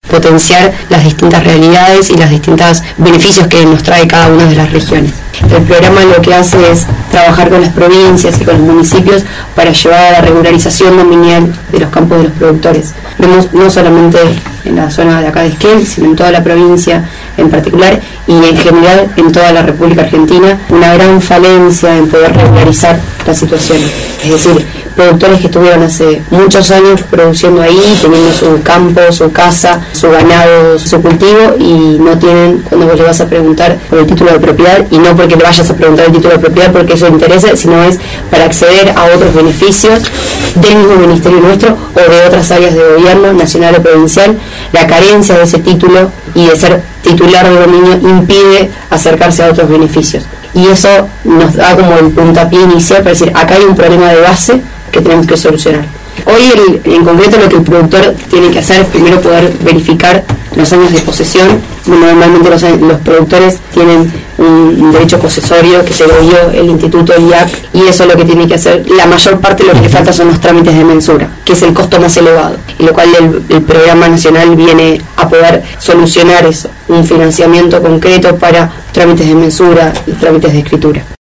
potenciar las distintas realidades y los distintos beneficios que nos trae cada una de las regiones. El programa lo que hace es trabajar con las provincias y con los municipios para llevar a la regularización dominial de los campos de los productores. Vemos no solamente en la zona de acá de Esquel, sino en toda la provincia en particular y en general en toda la República Argentina, una gran falencia en poder regularizar la situación. Es decir, productores que estuvieron hace muchos años produciendo ahí, teniendo su campo, su casa, su ganado, su cultivo, y no tienen, cuando vos le vas a preguntar por el título de propiedad, y no porque le vayas a preguntar el título de propiedad porque eso interesa, sino es para acceder a otros beneficios del mismo ministerio nuestro o de otras áreas de gobierno, nacional o provincial. La carencia de ese título y de ser titular de dominio impide acercarse a otros beneficios. Y eso nos da como el puntapié inicial para decir, acá hay un problema de base que tenemos que solucionar. Hoy en concreto lo que el productor tiene que hacer es primero poder verificar los años de posesión. Normalmente los productores tienen un derecho posesorio que se lo dio el Instituto IAC, y eso es lo que tiene que hacer. La mayor parte de lo que le falta son los trámites de mensura, que es el costo más elevado, y lo cual el programa nacional viene a poder solucionar eso, un financiamiento concreto para trámites de mensura y trámites de escritura.